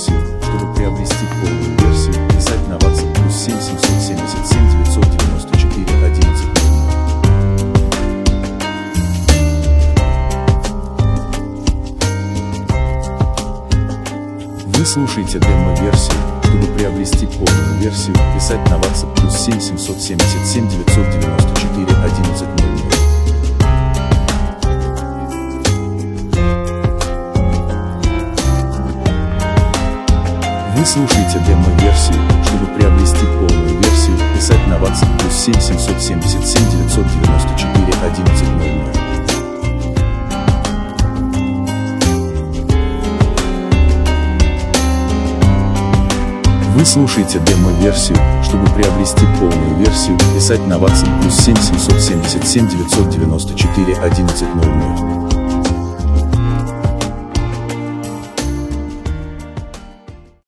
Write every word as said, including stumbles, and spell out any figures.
демо-версию. Чтобы приобрести полную версию, писать на WhatsApp плюс семь семьсот семьдесят семь девятьсот девяносто четыре одиннадцать ноль ноль. Вы слушаете демо-версию. Чтобы приобрести полную версию, писать на WhatsApp плюс семь семьсот семьдесят семь девятьсот девяносто четыре одиннадцать ноль ноль. Вы слушаете демо-версию. Чтобы приобрести полную версию, писать на WhatsApp плюс семь семьсот семьдесят семь девятьсот девяносто четыре одиннадцать ноль ноль. Вы слушаете демо-версию. Чтобы приобрести полную версию, писать на WhatsApp плюс семь семьсот семьдесят семь девятьсот девяносто четыре одиннадцать ноль ноль.